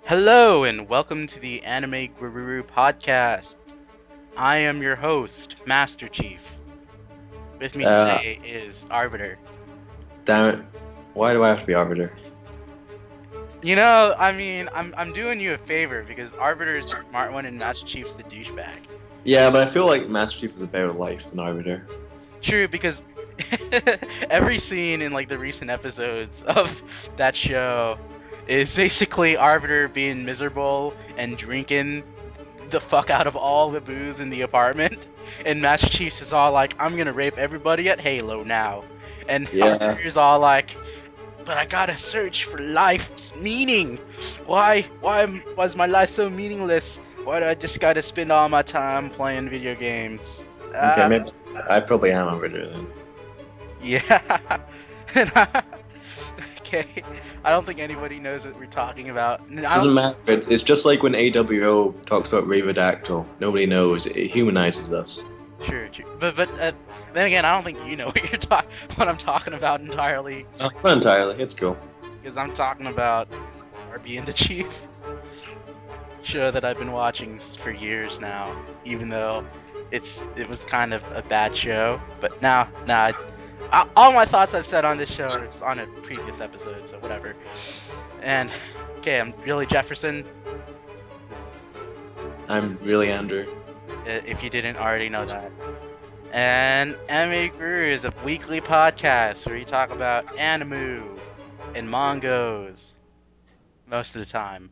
Hello and welcome to the Anime Gururu podcast. I am your host, Master Chief. With me Uh, today is Arbiter. Damn it. Why do I have to be Arbiter? I'm doing you a favor because Arbiter's the smart one and Master Chief's the douchebag. Yeah, but I feel like Master Chief is a better life than Arbiter. True, because every scene in like the recent episodes of that show is basically Arbiter being miserable and drinking the fuck out of all the booze in the apartment, and Master Chief is all like, "I'm gonna rape everybody at Halo now," and Yeah. Arbiter's all like, "But I gotta search for life's meaning. Why was my life so meaningless? Why do I just gotta spend all my time playing video games?" Okay, Ah, maybe I probably am Arbiter then. yeah. Okay, I don't think anybody knows what we're talking about. I don't Doesn't think matter. It's just like when AWO talks about Ravedactyl. Nobody knows. It humanizes us. True, true. But then again, I don't think you know what I'm talking about entirely, Not entirely. It's cool. because I'm talking about RB and the Chief show that I've been watching for years now, even though it was kind of a bad show. But now, all my thoughts I've said on this show are on a previous episode, so whatever. And okay, I'm really Jefferson. This is I'm really Andrew. if you didn't already know that. And Anime Guru is a weekly podcast where we talk about anime and mangos most of the time.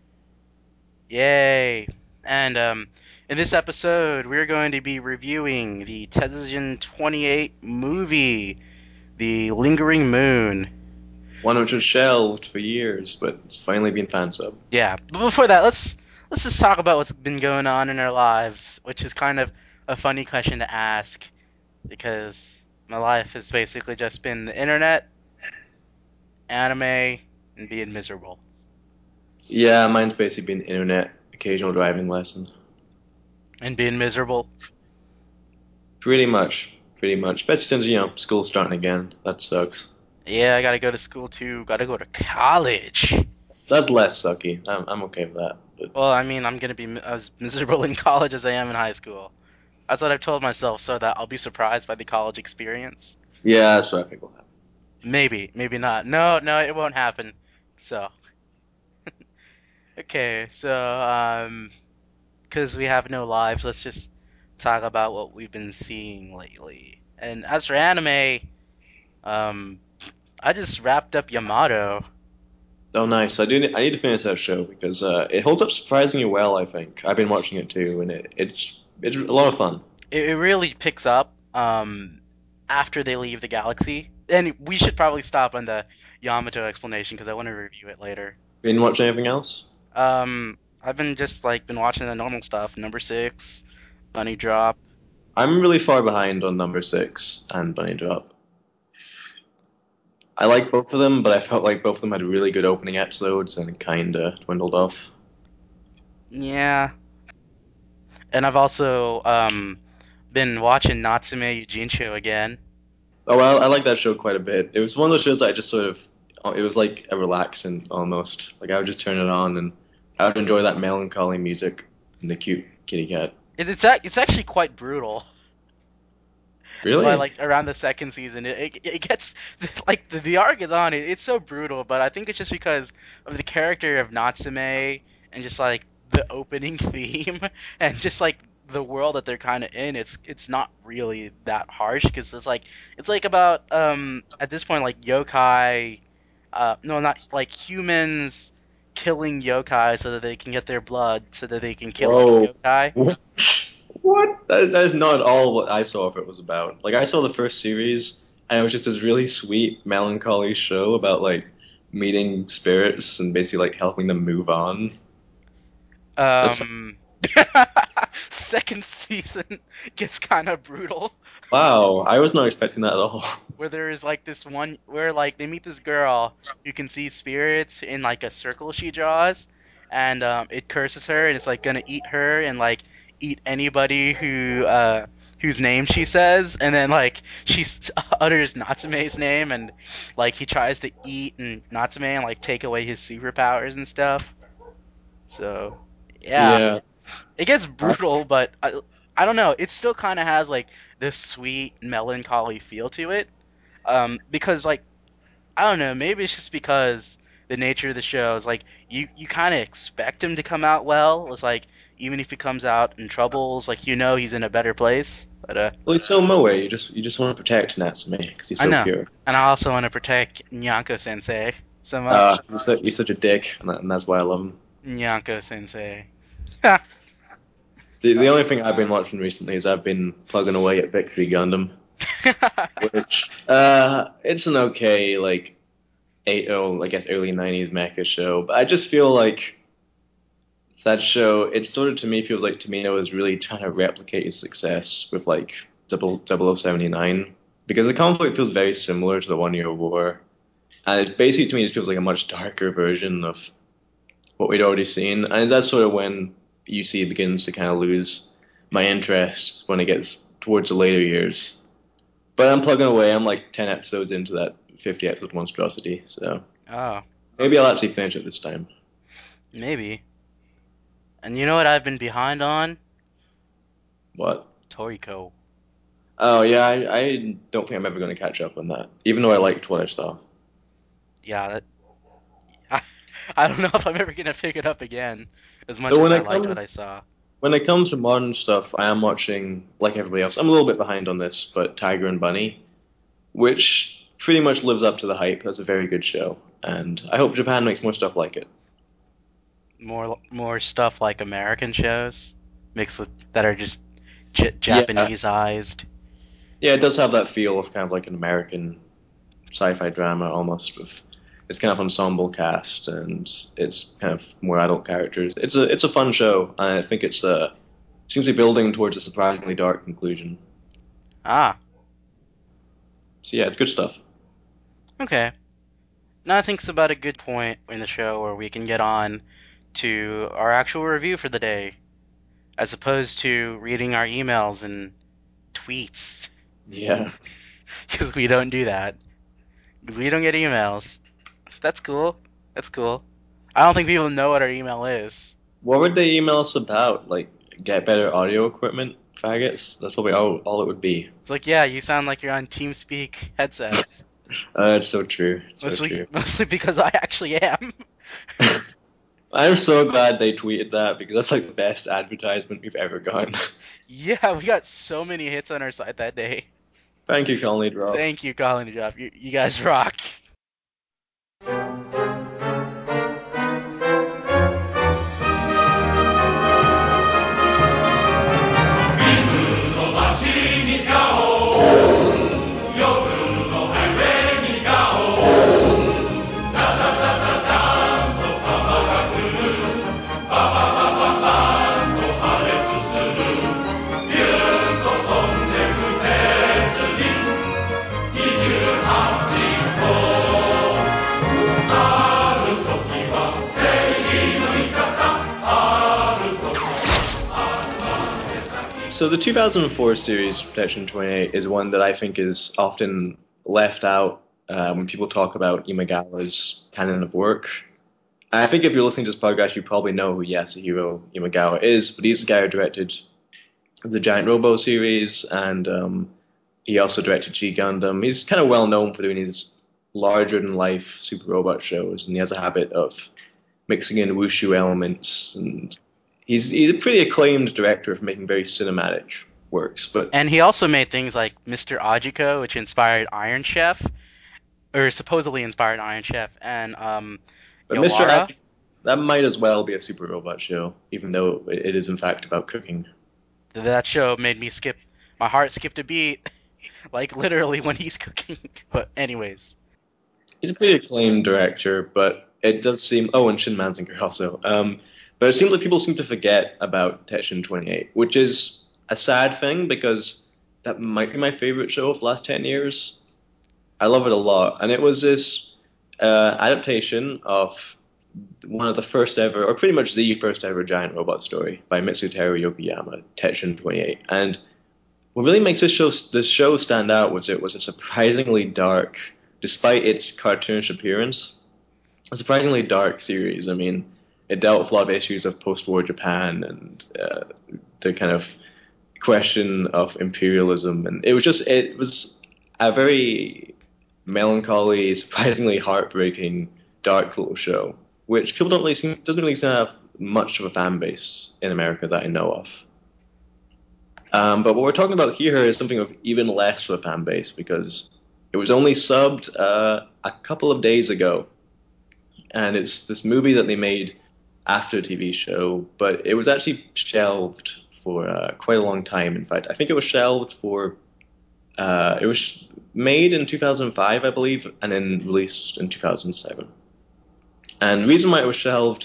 Yay! And in this episode, we're going to be reviewing the 2028 movie, The Lingering Moon. One which was shelved for years, but it's finally been fan sub. Yeah, but before that, let's just talk about what's been going on in our lives, which is kind of a funny question to ask because my life has basically just been the internet, anime, and being miserable. Yeah, mine's basically been internet, occasional driving lesson. And being miserable. Pretty much. Pretty much. Especially since, school's starting again. That sucks. Yeah, I gotta go to school too. Gotta go to college. That's less sucky. I'm okay with that. But Well, I mean, I'm gonna be as miserable in college as I am in high school. That's what I've told myself, so that I'll be surprised by the college experience. yeah, that's what I think will happen. Maybe, maybe not. No, no, it won't happen. So, okay, so because we have no lives, let's just talk about what we've been seeing lately. And as for anime, um, I just wrapped up Yamato. Oh, nice. I need to finish that show because it holds up surprisingly well. I think I've been watching it too, and it's a lot of fun. It really picks up after they leave the galaxy. And we should probably stop on the Yamato explanation because I want to review it later. Been watching anything else? I've been just like been watching the normal stuff. Number six, Bunny Drop. I'm really far behind on number six and Bunny Drop. I like both of them, but I felt like both of them had really good opening episodes and kind of dwindled off. Yeah, and I've also been watching Natsume Yuujincho again. Oh, well, I like that show quite a bit. It was one of those shows that I just sort of, it was like a relaxing almost. Like I would just turn it on and I would enjoy that melancholy music and the cute kitty cat. It's actually quite brutal. By Really? like around the second season, it gets like the arc is on it. It's so brutal, but I think it's just because of the character of Natsume and just like the opening theme and just like the world that they're kind of in. It's not really that harsh because it's like about at this point like yokai, no, not like humans killing yokai so that they can get their blood so that they can kill other Whoa. yokai. What? That is not all what I saw if it was about. Like I saw the first series and it was just this really sweet, melancholy show about like meeting spirits and basically like helping them move on. That's Um, second season gets kind of brutal, wow. I was not expecting that at all. where there is like this one where like they meet this girl who can see spirits in like a circle she draws, and it curses her and it's like gonna eat her and like eat anybody whose name she says, and then like she utters Natsume's name and like he tries to eat and Natsume and like take away his superpowers and stuff. So yeah, Yeah. it gets Uh, brutal, but I don't know. It still kind of has like this sweet melancholy feel to it. Because like I don't know, maybe it's just because the nature of the show is like you kind of expect him to come out well. It's like even if he comes out in troubles, like he's in a better place. But well, he's so moe. You just want to protect Natsume because he's I so know, pure. and I also want to protect Nyanko Sensei so much. He's such a dick, and that's why I love him. Nyanko Sensei. The only thing I've been watching recently is I've been plugging away at Victory Gundam, which it's an okay like I guess early '90s mecha show, but I just feel like that show it sort of to me feels like Tomino is really trying to replicate his success with like double 0079 because the conflict feels very similar to the One Year War, and it's basically to me it feels like a much darker version of what we'd already seen, and that's sort of when UC begins to kind of lose my interest when it gets towards the later years. But I'm plugging away. I'm like 10 episodes into that 50 episode monstrosity, so Oh, maybe I'll actually finish it this time. maybe. And you know what I've been behind on? What? Toriko. Oh yeah, I don't think I'm ever going to catch up on that, even though I liked what I saw. Yeah, I, I don't know if I'm ever gonna pick it up again as much But as I liked what I saw. when it comes to modern stuff, I am watching like everybody else. I'm a little bit behind on this, but Tiger and Bunny, which pretty much lives up to the hype. That's a very good show, and I hope Japan makes more stuff like it. More stuff like American shows mixed with that are just Yeah, Japaneseized. yeah, it does have that feel of kind of like an American sci-fi drama almost with it's kind of ensemble cast and it's kind of more adult characters. It's a fun show. I think seems to be building towards a surprisingly dark conclusion. Ah, So yeah, it's good stuff. okay. Now I think it's about a good point in the show where we can get on to our actual review for the day, as opposed to reading our emails and tweets, Yeah. because we don't do that. Because we don't get emails. That's cool. That's cool. I don't think people know what our email is. What would they email us about? Like get better audio equipment, faggots? That's probably all it would be. It's like, yeah, you sound like you're on TeamSpeak headsets. It's so true. It's so Mostly, true. mostly because I actually am. I'm so glad they tweeted that because that's like the best advertisement we've ever gotten. Yeah, we got so many hits on our site that day. Thank you, Colony Drop. Thank you, Colin and Jeff. You guys rock. So the 2004 series Protection 28 is one that I think is often left out when people talk about Imagawa's canon of work. I think if you're listening to this podcast, you probably know who Yasuhiro Imagawa is, but he's the guy who directed the Giant Robo series, and he also directed G Gundam. He's kind of well known for doing these larger than life super robot shows, and he has a habit of mixing in wushu elements. And he's a pretty acclaimed director for making very cinematic works. But And he also made things like Mr. Ajiko, which inspired Iron Chef, or supposedly inspired Iron Chef, and Mr. Yawara. Ed, that might as well be a super robot show, even though it is in fact about cooking. That show made me skip. My heart skipped a beat, like literally when he's cooking. But anyways, He's a pretty acclaimed director, but it does seem. Oh, and Shin Manzinger also. But it seems like people seem to forget about Tekken 28, which is a sad thing because that might be my favorite show of the last 10 years. I love it a lot. And it was this adaptation of one of the first ever, or pretty much the first ever giant robot story by Mitsuteru Yokoyama, Tekken 28. And what really makes this show stand out was it was a surprisingly dark, despite its cartoonish appearance, a surprisingly dark series. I mean, it dealt with a lot of issues of post-war Japan and the kind of question of imperialism, and it was a very melancholy, surprisingly heartbreaking, dark little show, which people don't really seem doesn't really seem to have much of a fan base in America that I know of. But what we're talking about here is something of even less of a fan base because it was only subbed a couple of days ago, and it's this movie that they made after a TV show, but it was actually shelved for quite a long time. In fact, I think it was shelved for it was made in 2005, I believe, and then released in 2007. And the reason why it was shelved,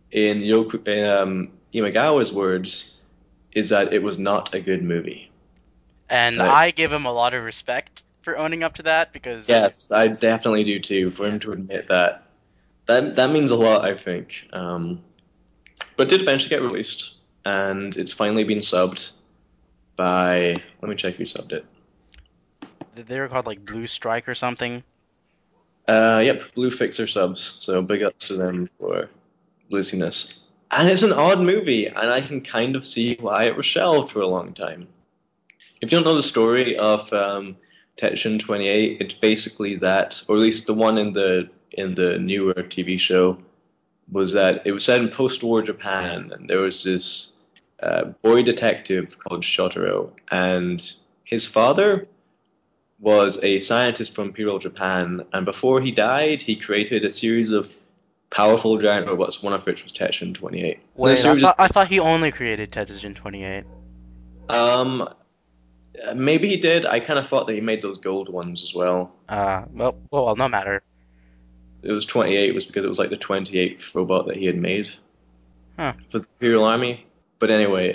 in Imagawa's words, is that it was not a good movie. And Right. I give him a lot of respect for owning up to that because Yes, I definitely do too. For yeah, him to admit that, that means a lot, I think. But it did eventually get released, and it's finally been subbed by. Let me check who subbed it. they were called like Blue Strike or something. Yep, Blue Fixer subs. So big ups to them for releasing this. And it's an odd movie, and I can kind of see why it was shelved for a long time. If you don't know the story of Tekken 28, it's basically that, or at least the one in the newer TV show, was that it was set in post-war Japan, and there was this boy detective called Shotaro, and his father was a scientist from Imperial Japan, and before he died, he created a series of powerful giant robots, one of which was Tekken 28. And the Wait, series is, I thought he only created Tetsugen 28. um, maybe he did. I kind of thought that he made those gold ones as well. Well, no matter. It was 28 was because it was like the 28th robot that he had made Huh. for the Imperial Army. But anyway,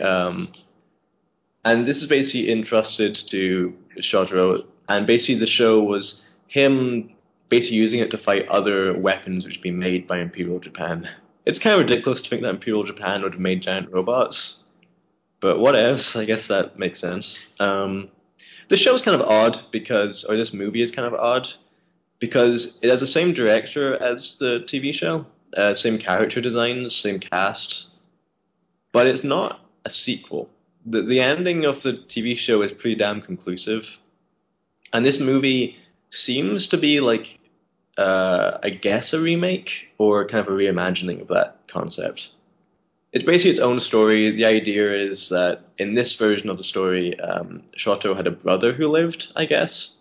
and this is basically entrusted to Shotaro, and basically the show was him basically using it to fight other weapons which had been made by Imperial Japan. It's kind of ridiculous to think that Imperial Japan would have made giant robots, but what else? I guess that makes sense. This show's kind of odd because, or this movie is kind of odd because it has the same director as the TV show, same character designs, same cast, but it's not a sequel. The ending of the TV show is pretty damn conclusive, and this movie seems to be like, I guess, a remake or kind of a reimagining of that concept. It's basically its own story. The idea is that in this version of the story, Shoto had a brother who lived, I guess,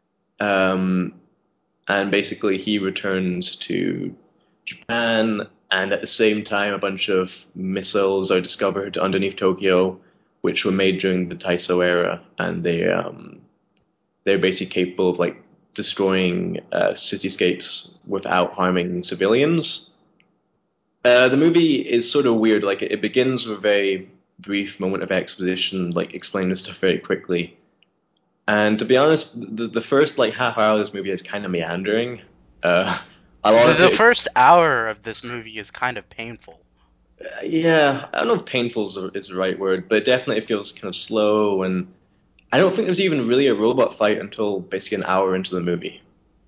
um, and basically he returns to Japan, and at the same time, a bunch of missiles are discovered underneath Tokyo, which were made during the Taiso era, and they're basically capable of like destroying cityscapes without harming civilians. The movie is sort of weird. Like it begins with a very brief moment of exposition, like explaining stuff very quickly. And to be honest, the first like half hour of this movie is kind of meandering. Uh, a lot of The it first hour of this movie is kind of painful. yeah, I don't know if painful is the right word, but it definitely feels kind of slow. And I don't think there's even really a robot fight until basically an hour into the movie.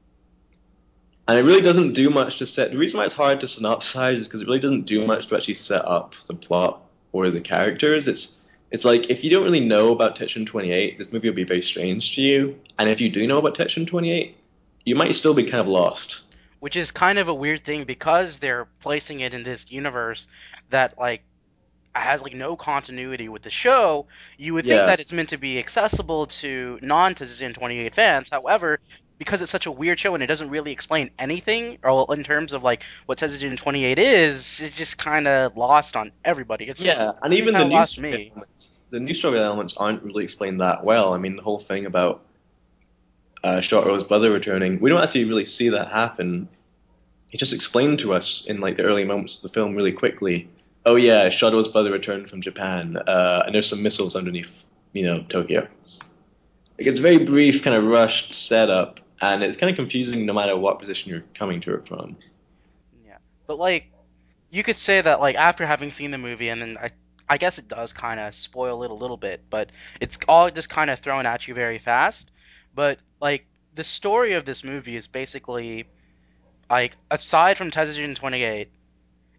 And it really doesn't do much to set. The reason why it's hard to synopsize is because it really doesn't do much to actually set up the plot or the characters. It's like if you don't really know about Tekken 28, this movie will be very strange to you. And if you do know about Tekken 28, you might still be kind of lost. Which is kind of a weird thing because they're placing it in this universe that like has like no continuity with the show. You would think Yeah, that it's meant to be accessible to non-Tizin 28 fans. However, because it's such a weird show and it doesn't really explain anything, or in terms of like what Tizin 28 is, it's just kind of lost on everybody. It's yeah, and even kind of lost me. the new story elements aren't really explained that well. I mean, the whole thing about Shotaro's brother returning, we don't actually really see that happen. It's just explained to us in like the early moments of the film really quickly. Oh yeah, Shotaro's brother returned from Japan, and there's some missiles underneath, Tokyo. Like it's a very brief, kind of rushed setup, and it's kind of confusing no matter what position you're coming to it from. Yeah, but like you could say that like after having seen the movie, and then I guess it does kind of spoil it a little bit, but it's all just kind of thrown at you very fast. But like the story of this movie is basically like aside from Tetsujin 28,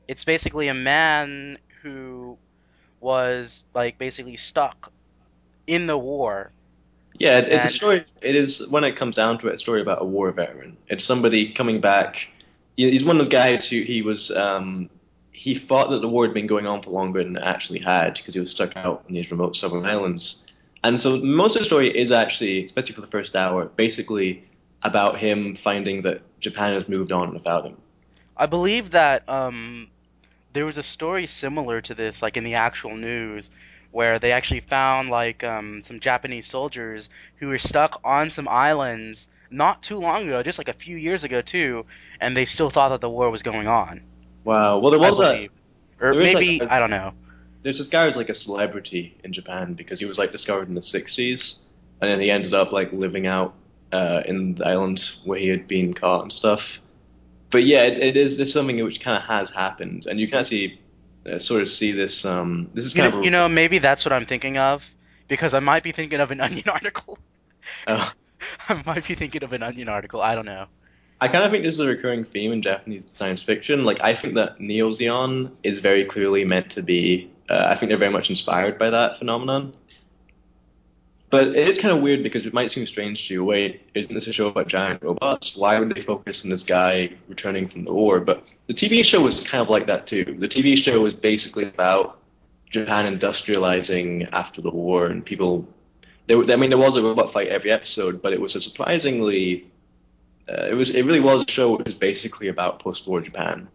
It's basically a man who was like basically stuck in the war, Yeah, it's a and story. It is, when it comes down to it, a story about a war veteran. It's somebody coming back. He's one of the guys who he thought that the war had been going on for longer than it actually had because he was stuck out on these remote southern islands. And so most of the story is actually, especially for the first hour, basically about him finding that Japan has moved on without him. I believe that there was a story similar to this, like in the actual news, where they actually found like some Japanese soldiers who were stuck on some islands not too long ago, just like a few years ago too, and they still thought that the war was going on. Wow. Well, I believe, or there is like maybe I don't know. there's this guy who's like a celebrity in Japan because he was like discovered in the 60s, and then he ended up like living out in the island where he had been caught and stuff. But yeah, it is it's something which kind of has happened, and you can actually sort of see this. This is kind of You know, maybe that's what I'm thinking of because I might be thinking of an Onion article. uh, I might be thinking of an Onion article. I don't know. I kind of think this is a recurring theme in Japanese science fiction. Like I think that Neo Zeon is very clearly meant to be. I think they're very much inspired by that phenomenon. But it is kind of weird because it might seem strange to you. Wait, isn't this a show about giant robots? Why would they focus on this guy returning from the war? But the TV show was kind of like that too. The TV show was basically about Japan industrializing after the war, and people. I mean, there was a robot fight every episode, but it was a surprisingly. It really was a show which was basically about post-war Japan.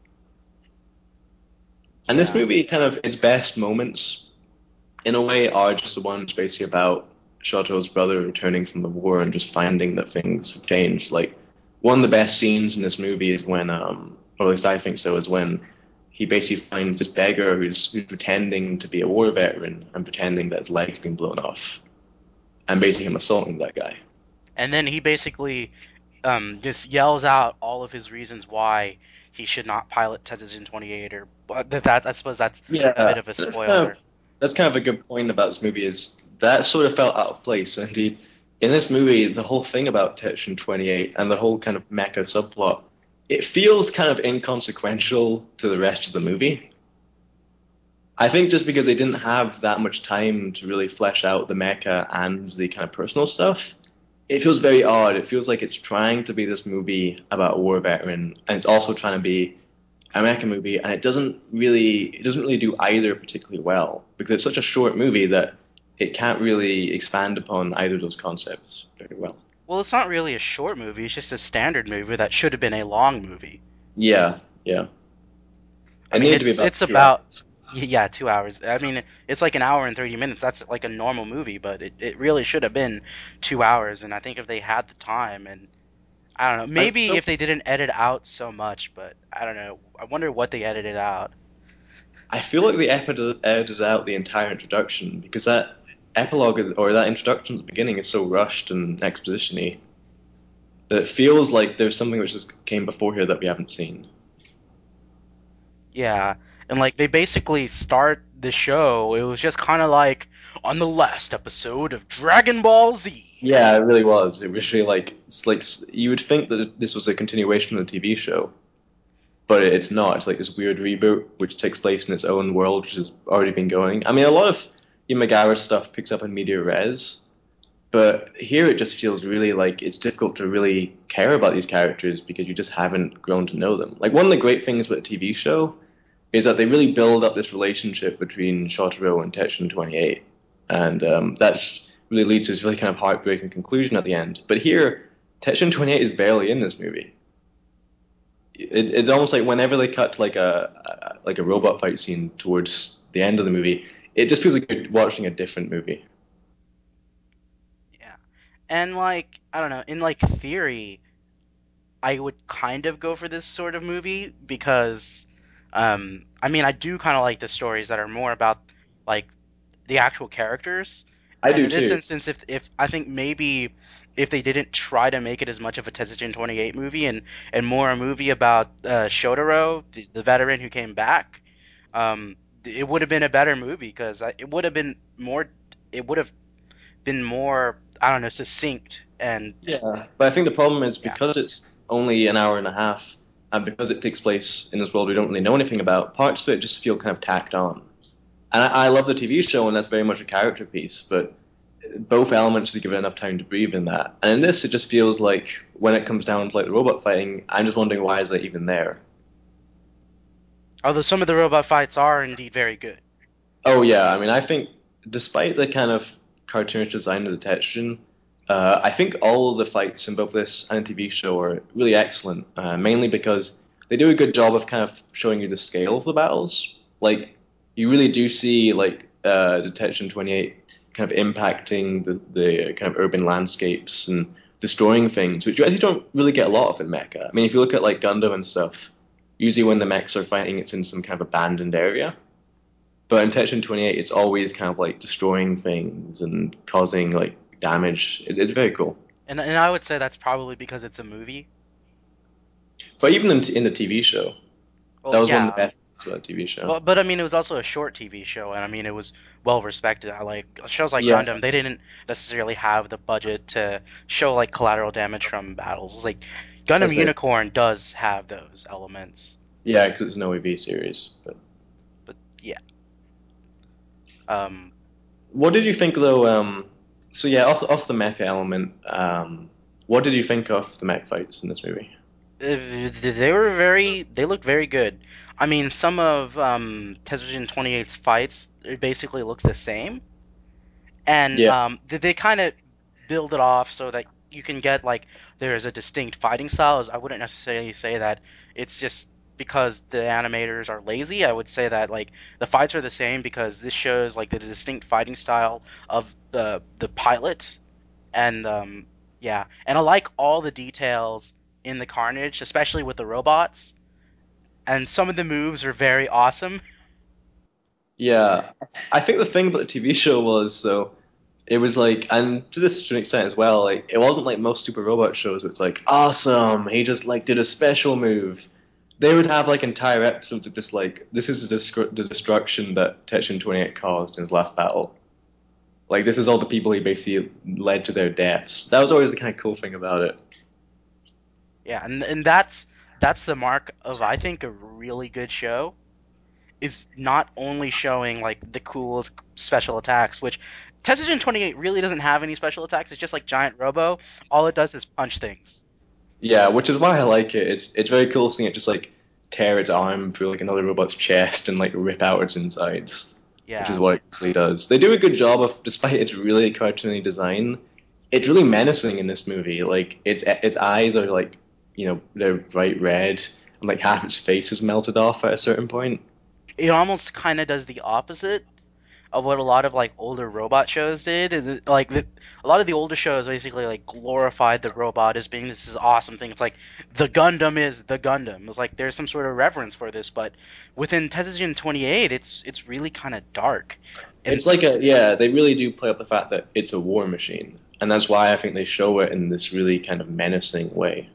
And this Yeah. movie, kind of its best moments in a way, are just the ones basically about Shoto's brother returning from the war and just finding that things have changed. Like one of the best scenes in this movie is when, or at least I think so, is when he basically finds this beggar who's pretending to be a war veteran and pretending that his leg's been blown off, and basically him assaulting that guy. And then he basically just yells out all of his reasons why he should not pilot Tetsujin 28 or but that I suppose that's a bit Yeah, of a spoiler. that's kind of a good point about this movie is that sort of felt out of place. Indeed, in this movie, the whole thing about Tekken 28 and the whole kind of mecha subplot, it feels kind of inconsequential to the rest of the movie. I think just because they didn't have that much time to really flesh out the mecha and the kind of personal stuff, it feels very odd. It feels like it's trying to be this movie about a war veteran, and it's also trying to be American movie, and it doesn't really do either particularly well because it's such a short movie that it can't really expand upon either of those concepts very well. Well, it's not really a short movie, it's just a standard movie that should have been a long movie. Yeah, yeah. I It mean, needed to be about it's 2 hours. about yeah, 2 hours. I mean, it's like an hour and 30 minutes. That's like a normal movie, but it really should have been 2 hours. And I think if they had the time, and I don't know, I, maybe so if they didn't edit out so much, but I don't know. I wonder what they edited out. I feel like they edited out the entire introduction because that or that introduction at the beginning is so rushed and exposition-y that it feels like there's something which just came before here that we haven't seen. Yeah, and like they basically start the show. It was just kind of like on the last episode of Dragon Ball Z. Yeah, it really was. It was really like it's like you would think that this was a continuation of the TV show, but it's not. It's like this weird reboot which takes place in its own world, which has already been going. I mean, a lot of Imagawa stuff picks up in media res, but here it just feels really like it's difficult to really care about these characters because you just haven't grown to know them. Like one of the great things about a TV show is that they really build up this relationship between Shotaro and Tetsun 28, and that's really leads to this really kind of heartbreaking conclusion at the end. But here, Tetsun 28 is barely in this movie. It's almost like whenever they cut to like a robot fight scene towards the end of the movie, it just feels like you're watching a different movie. Yeah, and like I don't know, in like theory, I would kind of go for this sort of movie because, I mean, I do kind of like the stories that are more about like the actual characters. I And do in this too. instance, if I think maybe if they didn't try to make it as much of a Tetsujin 28 movie and more a movie about Shotaro, the veteran who came back, it would have been a better movie because it would have been more, I don't know, succinct and Yeah, but I think the problem is yeah, because it's only an hour and a half. and because it takes place in this world we don't really know anything about, parts of it just feel kind of tacked on. And I love the TV show, and that's very much a character piece, but both elements are given enough time to breathe in that. And in this, it just feels like when it comes down to like the robot fighting, I'm just wondering why is that even there? Although some of the robot fights are indeed very good. Oh yeah, I mean, I think despite the kind of cartoonish design of the Tetsugen, I think all of the fights in both this and the TV show are really excellent. Mainly because they do a good job of kind of showing you the scale of the battles. Like you really do see like Detection 28 kind of impacting the kind of urban landscapes and destroying things, which you actually don't really get a lot of in Mecha. I mean, if you look at like Gundam and stuff, usually when the mechs are fighting, it's in some kind of abandoned area. But in Tekken 28, it's always kind of like destroying things and causing like damage. It's very cool. And I would say that's probably because it's a movie. But even in the TV show, that Well, was one of the yeah. best things about the TV show. Well, but I mean, it was also a short TV show, and I mean, it was well respected. I like shows like Yeah, Gundam. They didn't necessarily have the budget to show like collateral damage from battles. Like that's Gundam very Unicorn does have those elements, yeah, because it's an OEV series. But but yeah. Um, what did you think though? So yeah, off the mecha element, what did you think of the mech fights in this movie? they looked very good. I mean, some of Tezzujin 28's fights basically look the same, and Yeah, they kind of build it off so that you can get like there is a distinct fighting style. I wouldn't necessarily say that it's just because the animators are lazy. I would say that like the fights are the same because this shows like the distinct fighting style of the pilot, and yeah, and I like all the details in the Carnage, especially with the robots, and some of the moves are very awesome. yeah. I think the thing about the TV show was so it was like, and to this to an extent as well, like it wasn't like most Super Robot shows where it's like, awesome, he just like did a special move. They would have like entire episodes of just like, this is the destruction that Tekken 28 caused in his last battle. Like this is all the people he basically led to their deaths. That was always the kind of cool thing about it. Yeah, and that's the mark of I think a really good show is not only showing like the coolest special attacks, which Tezzujin 28 really doesn't have any special attacks. It's just like Giant Robo. All it does is punch things. Yeah, which is why I like it. It's very cool seeing it just like tear its arm through like another robot's chest and like rip out its insides, which is Yeah, what it usually does. They do a good job of, despite its really cartoony design, it's really menacing in this movie. Like its eyes are like they're bright red and like half its face is melted off at a certain point. it almost kind of does the opposite of what a lot of like older robot shows did. A lot of the older shows basically like glorified the robot as being this is awesome thing. It's like the Gundam is the Gundam. It's like there's some sort of reverence for this, but within Tezzujin 28, it's really kind of dark, and It's like a yeah, they really do play up the fact that it's a war machine, and that's why I think they show it in this really kind of menacing way.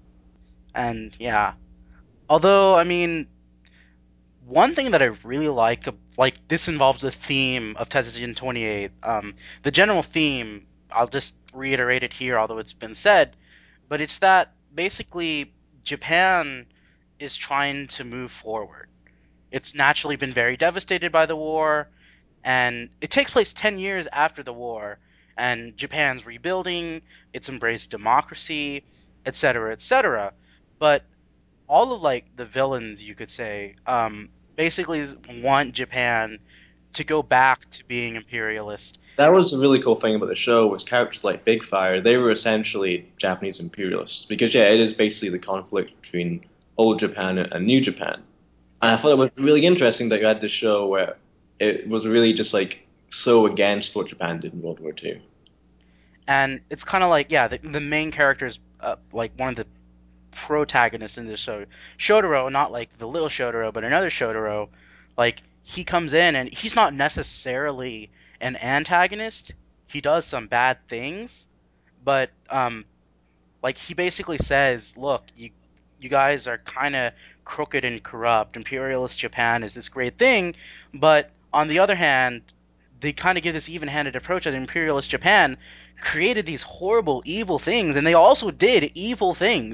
yeah. Although I mean, one thing that I really like this involves the theme of Tezzujin 28. The general theme, I'll just reiterate it here, although it's been said, but it's that basically Japan is trying to move forward. It's naturally been very devastated by the war, and it takes place 10 years after the war, and Japan's rebuilding, it's embraced democracy, etc., etc. But all of like the villains, you could say, basically want Japan to go back to being imperialist. That was a really cool thing about the show was characters like Big Fire, they were essentially Japanese imperialists because yeah, it is basically the conflict between old Japan and new Japan. And I thought it was really interesting that you had this show where it was really just like so against what Japan did in World War II. And it's kind of like, yeah, the main character is like one of the protagonists in this show. Shotaro, not like the little Shotaro, but another Shotaro, like he comes in and he's not necessarily an antagonist. He does some bad things, but like he basically says, "Look, you guys are kind of crooked and corrupt. Imperialist Japan is this great thing, but on the other hand, they kind of give this even-handed approach that imperialist Japan created these horrible evil things and they also did evil things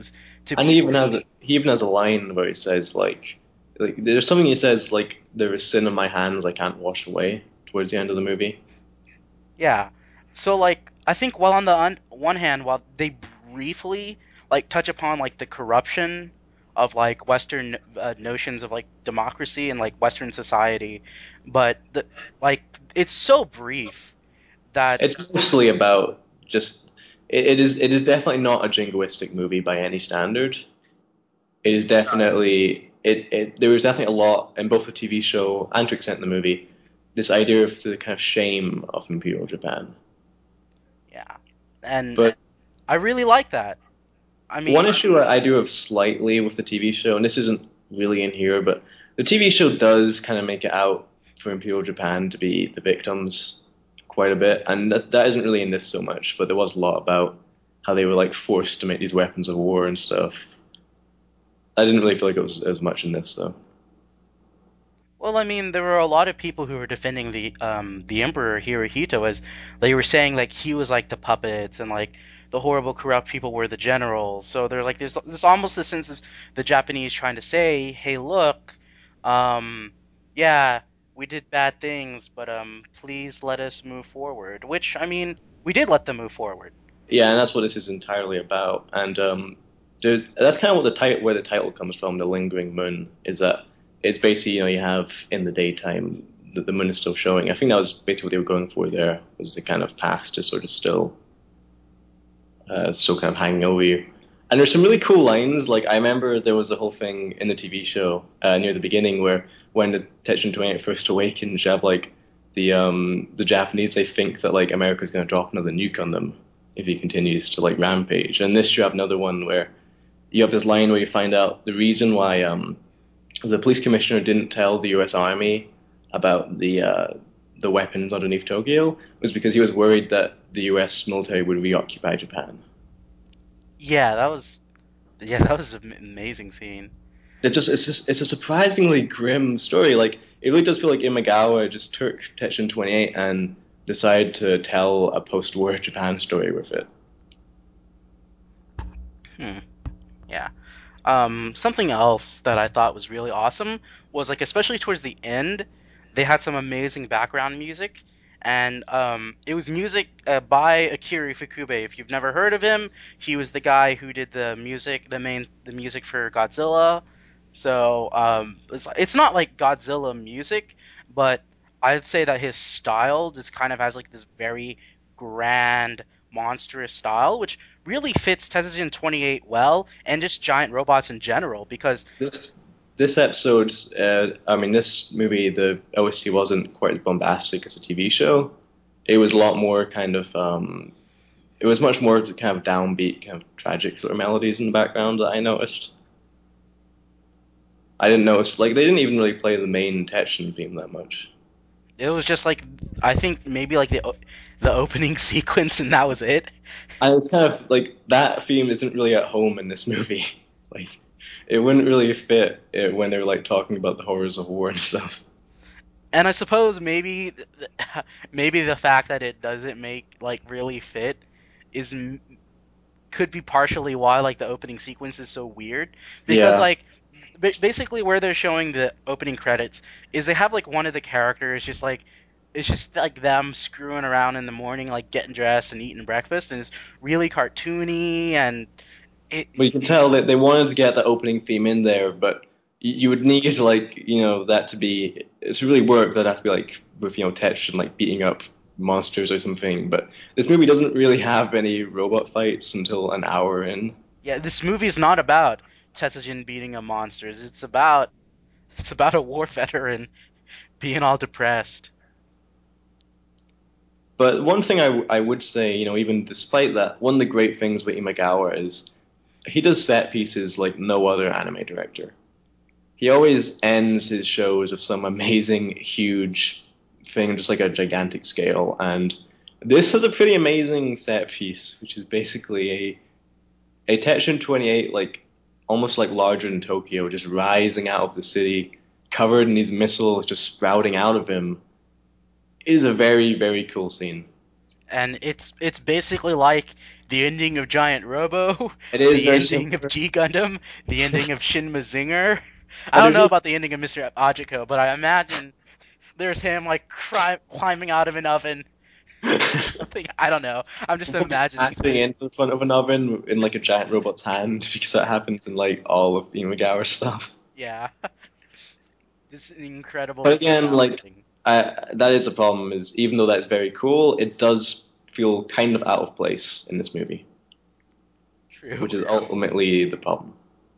to And be he even has a line where he says like there's something he says like there is sin in my hands I can't wash away towards the end of the movie. yeah. So like I think while on the one hand, while they briefly like touch upon like the corruption of like Western notions of like democracy and like Western society, but like it's so brief that It's mostly about just it is definitely not a jingoistic movie by any standard. It is definitely it there was definitely a lot in both the TV show and to an extent in the movie, this idea of the kind of shame of Imperial Japan. yeah, and But I really like that. I one mean, issue I do have slightly with the TV show, and this isn't really in here, but the TV show does kind of make it out for Imperial Japan to be the victims quite a bit, and that isn't really in this so much, but there was a lot about how they were like forced to make these weapons of war and stuff. I didn't really feel like it was as much in this though. well, I mean, there were a lot of people who were defending the Emperor Hirohito as they were saying like he was like the puppets and like the horrible corrupt people were the generals. So they're like there's almost the sense of the Japanese trying to say, hey, look, um, yeah, we did bad things, but please let us move forward. Which I mean, we did let them move forward. Yeah, and that's what this is entirely about. And that's kind of what the title, where the title comes from, the lingering moon, is that it's basically you have in the daytime the moon is still showing. I think that was basically what they were going for there, was the kind of past is sort of still kind of hanging over you. And there's some really cool lines. Like I remember there was a whole thing in the TV show near the beginning where when the Tetsun 28 first awakens, you have like the Japanese they think that like America's going to drop another nuke on them if he continues to like rampage. And this you have another one where you have this line where you find out the reason why the police commissioner didn't tell the U.S. Army about the weapons underneath Tokyo was because he was worried that the U.S. military would reoccupy Japan. Yeah, that was an amazing scene. It's a surprisingly grim story. Like it really does feel like Imagawa just took Tekken 28 and decided to tell a post-war Japan story with it. Hmm. Yeah. Something else that I thought was really awesome was like, especially towards the end, they had some amazing background music, and it was music by Akira Ifukube. If you've never heard of him, he was the guy who did the music for Godzilla. So it's not like Godzilla music, but I'd say that his style just kind of has like this very grand, monstrous style, which really fits Tekken 28 well, and just giant robots in general. Because This this episode, I mean, this movie, the OST wasn't quite as bombastic as a TV show. It was a lot more kind of, it was much more kind of downbeat, kind of tragic sort of melodies in the background that I noticed. I didn't notice, like, they didn't even really play the main Tekken theme that much. it was just like I think maybe like the opening sequence, and that was it. And it's kind of like that theme isn't really at home in this movie. Like, it wouldn't really fit when they're like talking about the horrors of war and stuff. And I suppose maybe maybe the fact that it doesn't make like really fit is could be partially why like the opening sequence is so weird, because Yeah. like basically where they're showing the opening credits is they have like one of the characters just like it's just like them screwing around in the morning, like getting dressed and eating breakfast, and it's really cartoony, and it, Well, you can tell that they wanted to get the opening theme in there, but you would need like that to be to really work. That'd have to be like with Tetch and like beating up monsters or something. But this movie doesn't really have any robot fights until an hour in. yeah, this movie is not about Tetsujin beating up monsters. It's about a war veteran being all depressed. But one thing I would say, even despite that, one of the great things with Imagawa is he does set pieces like no other anime director. He always ends his shows with some amazing, huge thing, just like a gigantic scale. And this has a pretty amazing set piece, which is basically a Tetsun 28, like almost like larger than Tokyo, just rising out of the city, covered in these missiles just sprouting out of him. It is a very, very cool scene. and it's basically like the ending of Giant Robo, It is the very ending of similar. G Gundam, the ending of Shin Mazinger. I But don't there's know a about the ending of Mr. Ajiko, but I imagine there's him like climbing out of an oven or something. I don't know. I'm just just imagining smashing things. into the front of an oven in like a giant robot's hand because that happens in like all of Imagawa stuff. Yeah, this incredible But again, style like ending. that is a problem. Is even though that's very cool, it does feel kind of out of place in this movie, True. which is ultimately the problem.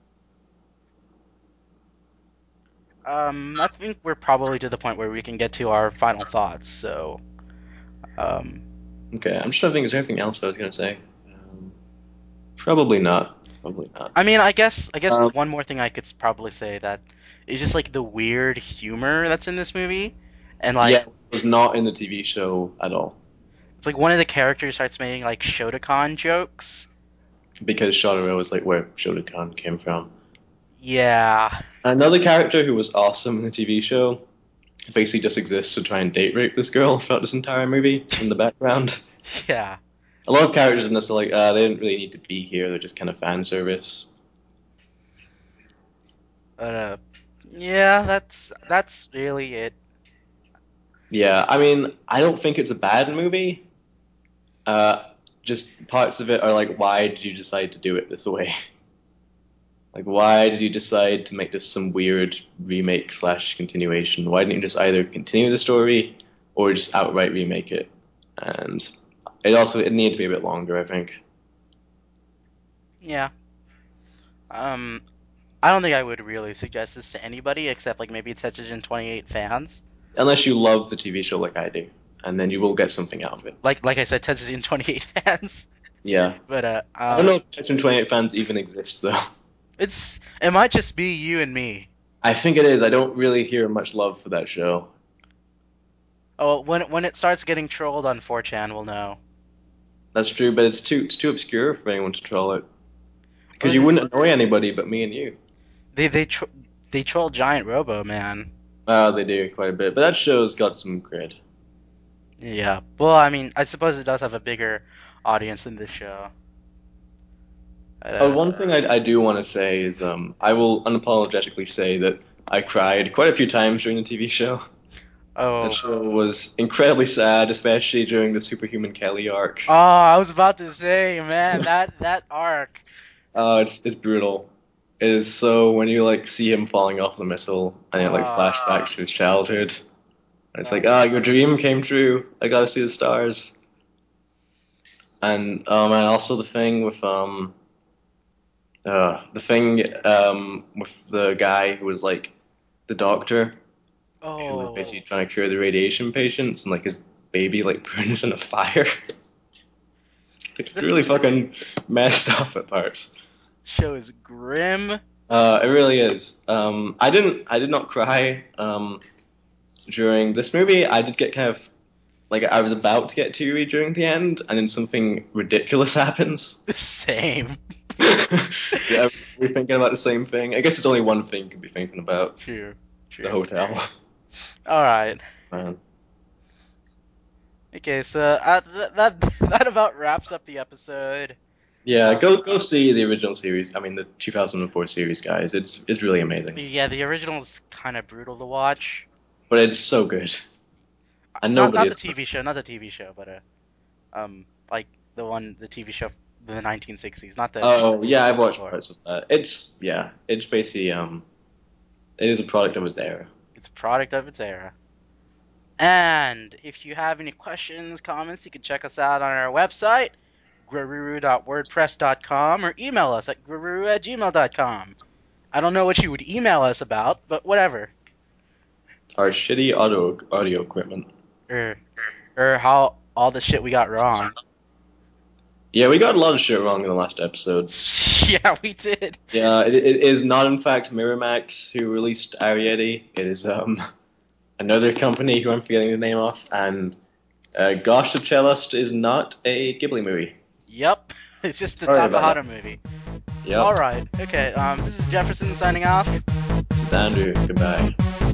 I think we're probably to the point where we can get to our final thoughts. So, um, Okay, I'm just trying to think. Is there anything else I was gonna say? Um, Probably not. Probably not. I mean, I guess Um, one more thing I could probably say that is just like the weird humor that's in this movie, and yeah, like it was not in the TV show at all it's like one of the characters starts making like Shotokan jokes. because Shadowrun was like where Shotokan came from. Yeah, Another character who was awesome in the TV show basically just exists to try and date rape this girl throughout this entire movie in the background. yeah, A lot of characters in this are like, they didn't really need to be here. They're just kind of fan service. but yeah, that's really it. Yeah, I mean, I don't think it's a bad movie. Uh, just parts of it are like, why did you decide to do it this way? Like, why did you decide to make this some weird remake slash continuation? Why didn't you just either continue the story or just outright remake it? And it needed to be a bit longer, I think. Yeah. Um, I don't think I would really suggest this to anybody except like maybe Tetsugen 28 fans. Unless you love the TV show like I do, and then you will get something out of it. Like I said, Tetsugen 28 fans. Yeah. But I don't know if Section 28 fans even exist, though. it might just be you and me. I think it is. I don't really hear much love for that show. Oh, when it starts getting trolled on 4chan, we'll know. That's true, but it's too obscure for anyone to troll it. Because you Well, wouldn't annoy anybody but me and you. they they tro they troll Giant Robo, man. They do quite a bit, but that show's got some cred. Yeah. Well, I mean, I suppose it does have a bigger audience than this show. But, Oh, one thing I do want to say is I will unapologetically say that I cried quite a few times during the TV show. That oh, show was incredibly sad, especially during the Superhuman Kelly arc. I was about to say, man, that arc. It's brutal. It is so when you like see him falling off the missile and it like Uh, flashbacks to his childhood. And it's like, uh, your dream came true. I gotta see the stars. And also the thing with the guy who was like the doctor who was basically oh, trying to cure the radiation patients and like his baby like burns in a fire. It's really fucking messed up at parts. show is grim. It really is. I did not cry during this movie. I did get kind of like I was about to get teary during the end, and then something ridiculous happens. Same. Yeah, we're thinking about the same thing. I guess it's only one thing you could be thinking about: True, the true. hotel. All right. Man. Okay, so that about wraps up the episode. Yeah, Um, go see the original series. I mean, the 2004 series, guys. It's really amazing, yeah, the original is kind of brutal to watch. but it's so good, and nobody Not the is. TV show, not the TV show, but like the TV show, the 1960s, not the Oh yeah, I've watched 2004. parts of that. It's basically it is a product of its era. It's a product of its era. And if you have any questions, comments, you can check us out on our website, gururu.wordpress.com, or email us at gururu@gmail.com. I don't know what you would email us about, but whatever. Our shitty audio equipment. Or or how all the shit we got wrong. Yeah, we got a lot of shit wrong in the last episode. Yeah, we did. Yeah, it is not in fact Miramax who released Arrietty. It is another company who I'm forgetting the name of, and Gosh the Cellist is not a Ghibli movie. Yep. It's just a Sorry about Takahata that. movie. Yep. Alright, okay, this is Jefferson signing off. This is Andrew. Goodbye.